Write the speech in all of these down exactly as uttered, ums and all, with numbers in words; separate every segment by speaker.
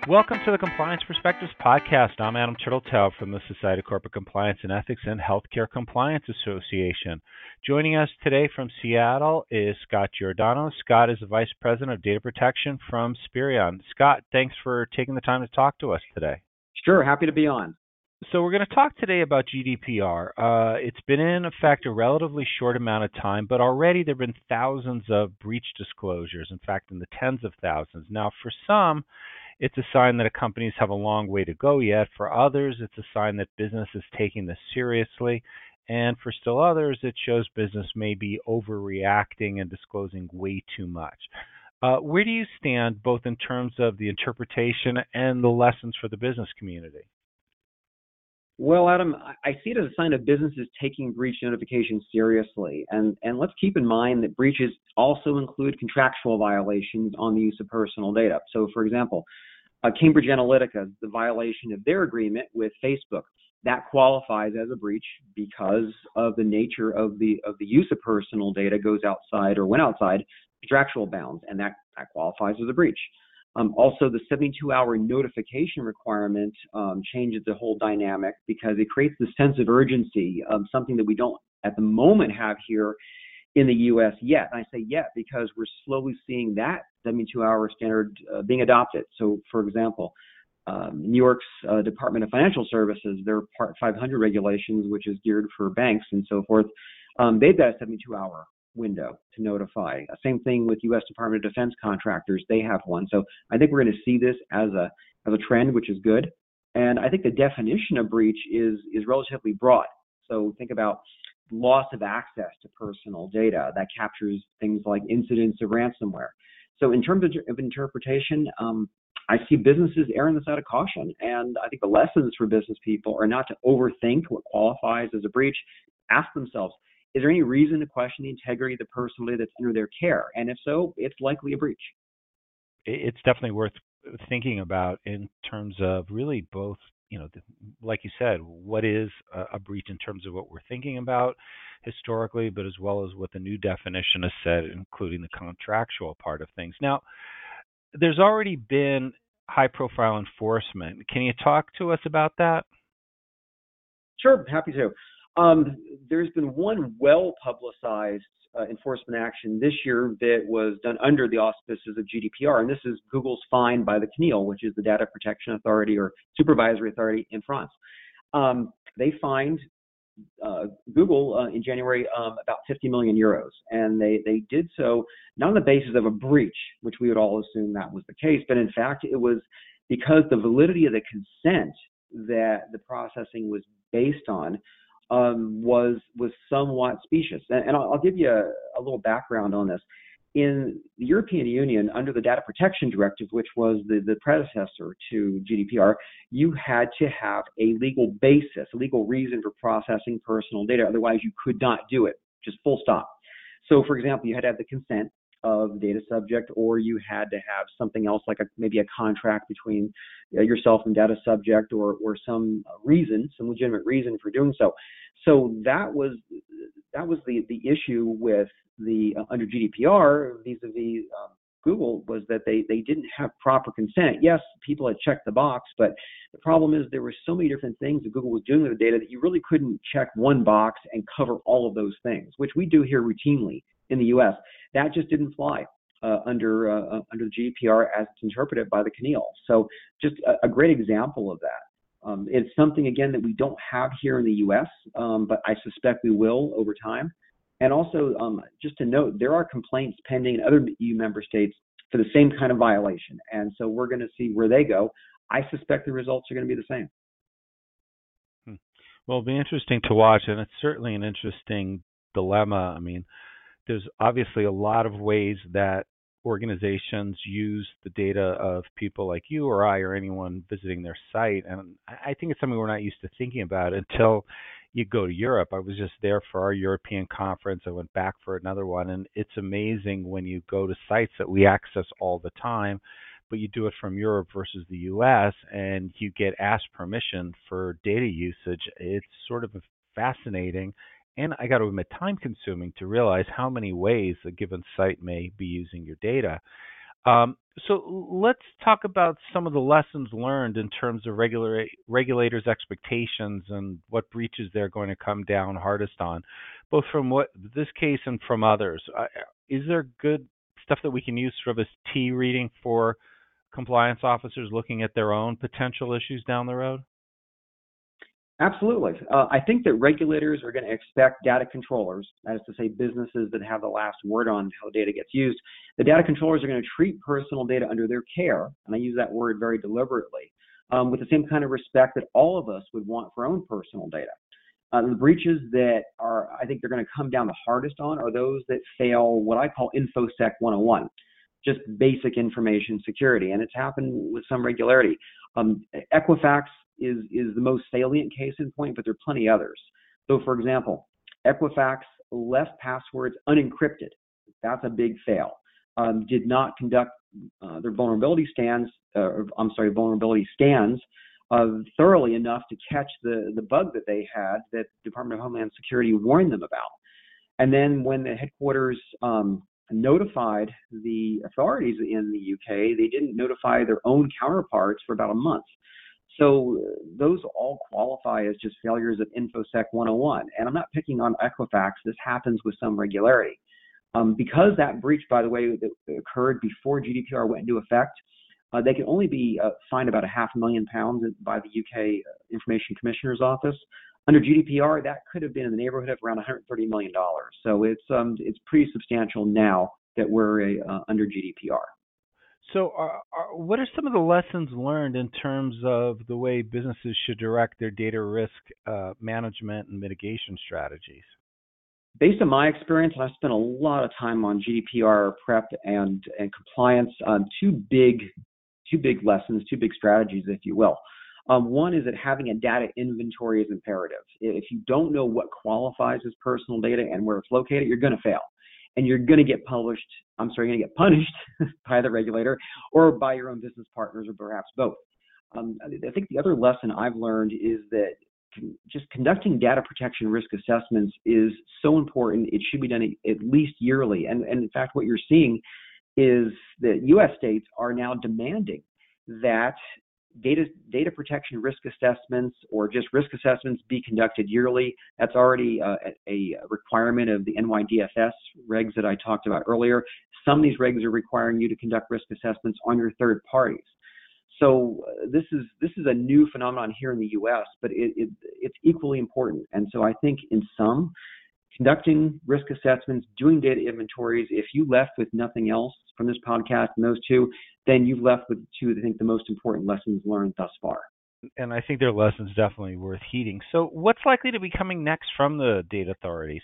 Speaker 1: Welcome to the Compliance Perspectives podcast. I'm Adam Turtletail from the Society of Corporate Compliance and Ethics and Healthcare Compliance Association. Joining us today from Seattle is Scott Giordano. Scott is the Vice President of Data Protection from Spirion. Scott, thanks for taking the time to talk to us today.
Speaker 2: Sure, happy to be on.
Speaker 1: So we're going to talk today about G D P R. Uh, it's been in effect a relatively short amount of time, but already there have been thousands of breach disclosures, in fact, in the tens of thousands. Now, for some, it's a sign that companies have a long way to go yet. For others, it's a sign that business is taking this seriously. And for still others, it shows business may be overreacting and disclosing way too much. Uh, where do you stand both in terms of the interpretation and the lessons for the business community?
Speaker 2: Well, Adam, I see it as a sign of businesses taking breach notification seriously. And, and let's keep in mind that breaches also include contractual violations on the use of personal data. So, for example, uh, Cambridge Analytica, the violation of their agreement with Facebook, that qualifies as a breach because of the nature of the of the use of personal data goes outside or went outside contractual bounds, and that, that qualifies as a breach. Um, also, the seventy-two hour notification requirement um, changes the whole dynamic because it creates this sense of urgency, um, something that we don't at the moment have here in the U S yet. And I say yet because we're slowly seeing that seventy-two hour standard uh, being adopted. So, for example, um, New York's uh, Department of Financial Services, their Part five hundred regulations, which is geared for banks and so forth, um, they've got a seventy-two hour window to notify. Same thing with U S Department of Defense contractors. They have one. So I think we're going to see this as a as a trend, which is good. And I think the definition of breach is is relatively broad. So think about loss of access to personal data. That captures things like incidents of ransomware. So in terms of, of interpretation, um, I see businesses err on the side of caution. And I think the lessons for business people are not to overthink what qualifies as a breach. Ask themselves, is there any reason to question the integrity of the personal data that's under their care? And if so, it's likely a breach.
Speaker 1: It's definitely worth thinking about in terms of really both, you know, like you said, what is a breach in terms of what we're thinking about historically, but as well as what the new definition has said, including the contractual part of things. Now, there's already been high-profile enforcement. Can you talk to us about that?
Speaker 2: Sure, happy to. Um, there's been one well-publicized uh, enforcement action this year that was done under the auspices of G D P R, and this is Google's fine by the C N I L, which is the Data Protection Authority or Supervisory Authority in France. Um, they fined uh, Google uh, in January um, about fifty million euros, and they, they did so not on the basis of a breach, which we would all assume that was the case, but in fact it was because the validity of the consent that the processing was based on Um, was was somewhat specious. And, and I'll, I'll give you a, a little background on this. In the European Union, under the Data Protection Directive, which was the, the predecessor to G D P R, you had to have a legal basis, a legal reason for processing personal data. Otherwise, you could not do it, just full stop. So, for example, you had to have the consent of the data subject, or you had to have something else like a, maybe a contract between uh, yourself and data subject, or or some reason, some legitimate reason for doing so. So that was that was the the issue with the uh, under G D P R vis-a-vis um, Google, was that they they didn't have proper consent. Yes, people had checked the box, but the problem is there were so many different things that Google was doing with the data that you really couldn't check one box and cover all of those things, which we do here routinely in the U S. That just didn't fly uh, under uh, under the G D P R as it's interpreted by the C N I L. So just a, a great example of that. Um, it's something, again, that we don't have here in the U S, um, but I suspect we will over time. And also, um, just to note, there are complaints pending in other E U member states for the same kind of violation. And so we're going to see where they go. I suspect the results are going to be the same.
Speaker 1: Hmm. Well, it'll be interesting to watch, and it's certainly an interesting dilemma. I mean, there's obviously a lot of ways that organizations use the data of people like you or I or anyone visiting their site. And I think it's something we're not used to thinking about until you go to Europe. I was just there for our European conference. I went back for another one. And it's amazing when you go to sites that we access all the time, but you do it from Europe versus the U S and you get asked permission for data usage. It's sort of fascinating. And I got to admit, time consuming to realize how many ways a given site may be using your data. Um, So let's talk about some of the lessons learned in terms of regular regulators' expectations and what breaches they're going to come down hardest on, both from what this case and from others. Uh, is there good stuff that we can use sort of as tea reading for compliance officers looking at their own potential issues down the road?
Speaker 2: Absolutely. Uh, I think that regulators are going to expect data controllers, that is to say businesses that have the last word on how data gets used. The data controllers are going to treat personal data under their care, and I use that word very deliberately, um, with the same kind of respect that all of us would want for our own personal data. Uh, the breaches that are, I think they're going to come down the hardest on are those that fail what I call InfoSec one oh one, just basic information security, and it's happened with some regularity. Um, Equifax is, is the most salient case in point, but there are plenty others. So for example, Equifax left passwords unencrypted. That's a big fail. Um, did not conduct uh, their vulnerability scans, uh, I'm sorry, vulnerability scans uh, thoroughly enough to catch the, the bug that they had that Department of Homeland Security warned them about. And then when the headquarters um, notified the authorities in the U K, they didn't notify their own counterparts for about a month. So those all qualify as just failures of InfoSec one oh one. And I'm not picking on Equifax. This happens with some regularity. Um, because that breach, by the way, that occurred before G D P R went into effect, uh, they can only be uh, fined about a half a million pounds by the U K Information Commissioner's Office. Under G D P R, that could have been in the neighborhood of around one hundred thirty million dollars. So it's um, it's pretty substantial now that we're uh, under G D P R.
Speaker 1: So, are, are, what are some of the lessons learned in terms of the way businesses should direct their data risk uh, management and mitigation strategies?
Speaker 2: Based on my experience, and I've spent a lot of time on G D P R prep and, and compliance, um, two big two big lessons, two big strategies, if you will. Um, one is that having a data inventory is imperative. If you don't know what qualifies as personal data and where it's located, you're going to fail. And you're going to get published, I'm sorry, you're going to get punished by the regulator or by your own business partners or perhaps both. Um, I think the other lesson I've learned is that con- just conducting data protection risk assessments is so important. It should be done at least yearly. And, and in fact, what you're seeing is that U S states are now demanding that Data, data protection risk assessments or just risk assessments be conducted yearly. That's already uh, a requirement of the N Y D F S regs that I talked about earlier. Some of these regs are requiring you to conduct risk assessments on your third parties. So uh, this is this is a new phenomenon here in the U S, but it, it, it's equally important. And so I think in some, conducting risk assessments, doing data inventories, if you left with nothing else from this podcast and those two, then you've left with two, I think, the most important lessons learned thus far.
Speaker 1: And I think their lessons definitely worth heeding. So what's likely to be coming next from the data authorities?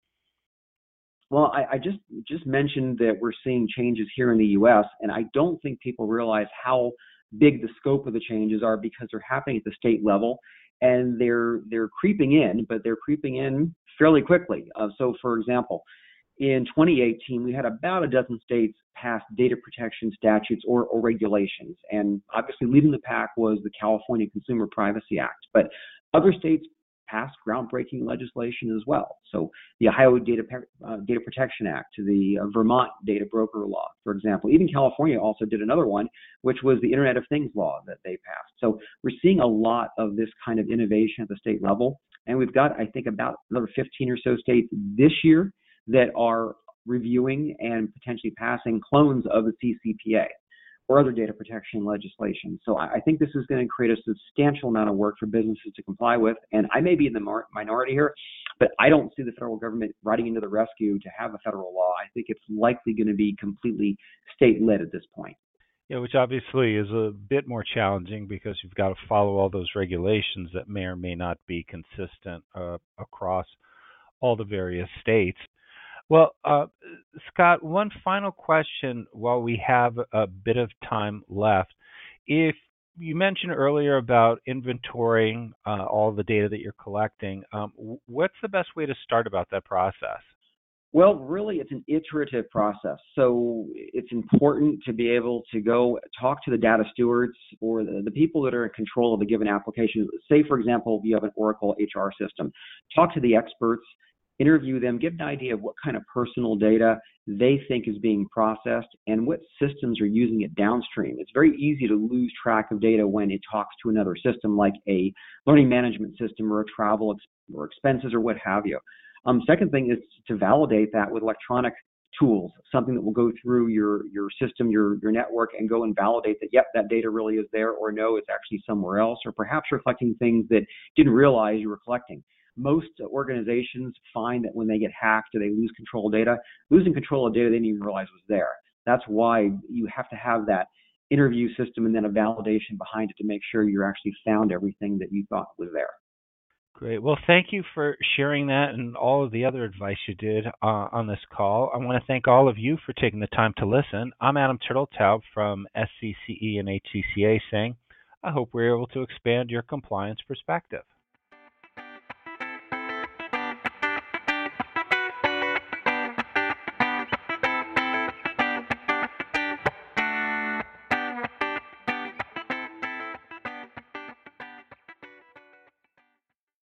Speaker 2: Well, I, I just just mentioned that we're seeing changes here in the U S, and I don't think people realize how big the scope of the changes are because they're happening at the state level, and they're they're creeping in, but they're creeping in fairly quickly. Uh, so, for example, in twenty eighteen, we had about a dozen states pass data protection statutes or, or regulations, and obviously leading the pack was the California Consumer Privacy Act. But other states passed groundbreaking legislation as well. So the Ohio Data, uh, Data Protection Act, the uh, Vermont Data Broker Law, for example. Even California also did another one, which was the Internet of Things law that they passed. So we're seeing a lot of this kind of innovation at the state level. And we've got, I think, about another fifteen or so states this year that are reviewing and potentially passing clones of the C C P A or other data protection legislation. So I think this is going to create a substantial amount of work for businesses to comply with. And I may be in the mar- minority here, but I don't see the federal government riding into the rescue to have a federal law. I think it's likely going to be completely state-led at this point.
Speaker 1: Yeah, which obviously is a bit more challenging because you've got to follow all those regulations that may or may not be consistent uh, across all the various states. Well, uh, Scott, one final question while we have a bit of time left. If you mentioned earlier about inventorying uh, all the data that you're collecting, um, what's the best way to start about that process?
Speaker 2: Well, really, it's an iterative process. So it's important to be able to go talk to the data stewards or the, the people that are in control of a given application. Say, for example, you have an Oracle H R system. Talk to the experts interview them, get an idea of what kind of personal data they think is being processed and what systems are using it downstream. It's very easy to lose track of data when it talks to another system like a learning management system or a travel ex- or expenses or what have you. Um, second thing is to validate that with electronic tools, something that will go through your, your system, your, your network, and go and validate that, yep, that data really is there, or no, it's actually somewhere else, or perhaps you're collecting things that didn't realize you were collecting. Most organizations find that when they get hacked or they lose control of data, losing control of data they didn't even realize was there. That's why you have to have that interview system and then a validation behind it to make sure you actually found everything that you thought was there.
Speaker 1: Great. Well, thank you for sharing that and all of the other advice you did uh, on this call. I want to thank all of you for taking the time to listen. I'm Adam Turtletaub from S C C E and H C C A saying, I hope we're able to expand your compliance perspective.